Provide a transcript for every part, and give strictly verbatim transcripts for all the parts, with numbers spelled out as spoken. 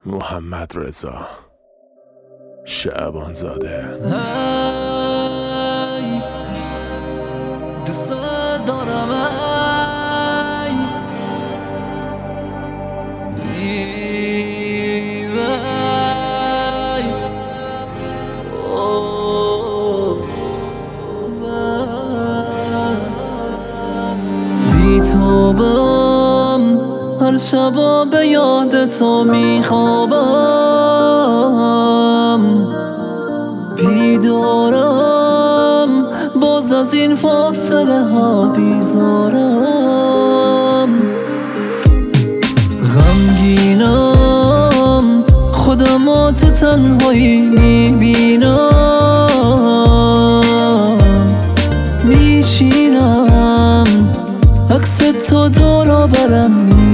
محمد رضا شعبان زاده. ای دوست دارم، ای وای اوه بی‌تابم، هر شبا به یاد تو میخوابم، بیدارم باز از این فاصله ها بیزارم، غمگینم خودمو تو تنهایی میبینم، میشینم عکس تو دورا برم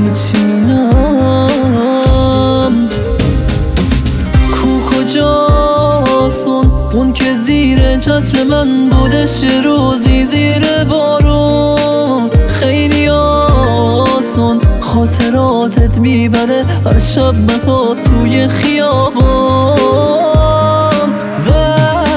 میچینم، کو کجاست اون که زیر چتر من بودش روزی زیر بارون، خیلی آسون خاطراتت میبره هر شب منو توی خیابان، و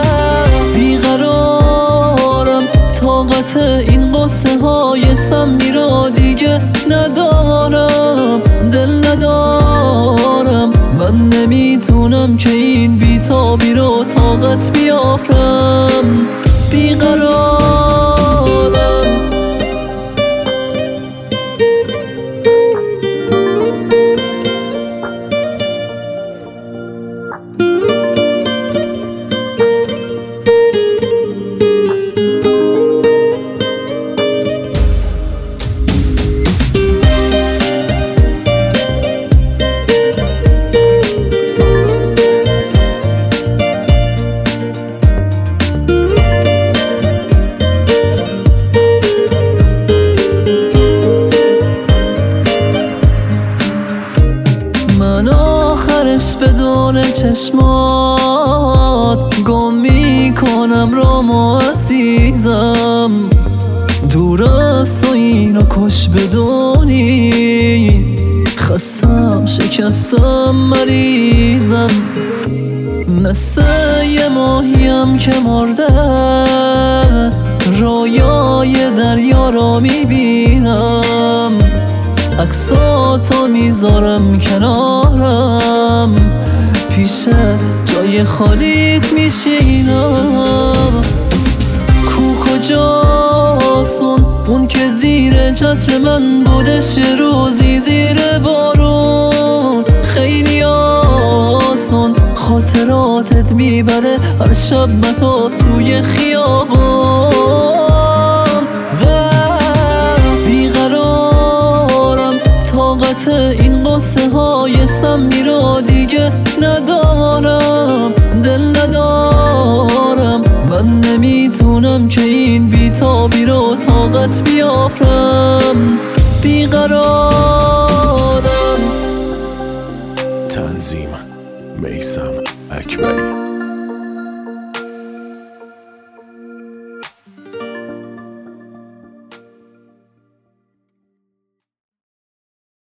بیقرارم طاقت این قصه های سمی را دیگه ندارم، دل ندارم، من نمیتونم که این بیتابی رو طاقت بیارم، بیقرارم. من آخرش بدون چشمات گم میکنم رامو عزیزم، دور از تو اینو کش بدونی، خستم شکستم مریضم، مثل یه ماهیم که مرده رویای دریا را میبینم، عکساتو میذارم کنارم، پیش جای خالیت میشینم، کو کجاست اون که زیر چتر من بودش روزی زیر بارون، خیلی آسون خاطراتت میبره هر شب منو توی خیابان، و بیقرارم طاقت این قصه های سمی را دیگه ندارم، دل ندارم، من نمیتونم که این بیتابی رو طاقت بیارم، بیقرارم. تنظیم میثم اکبری.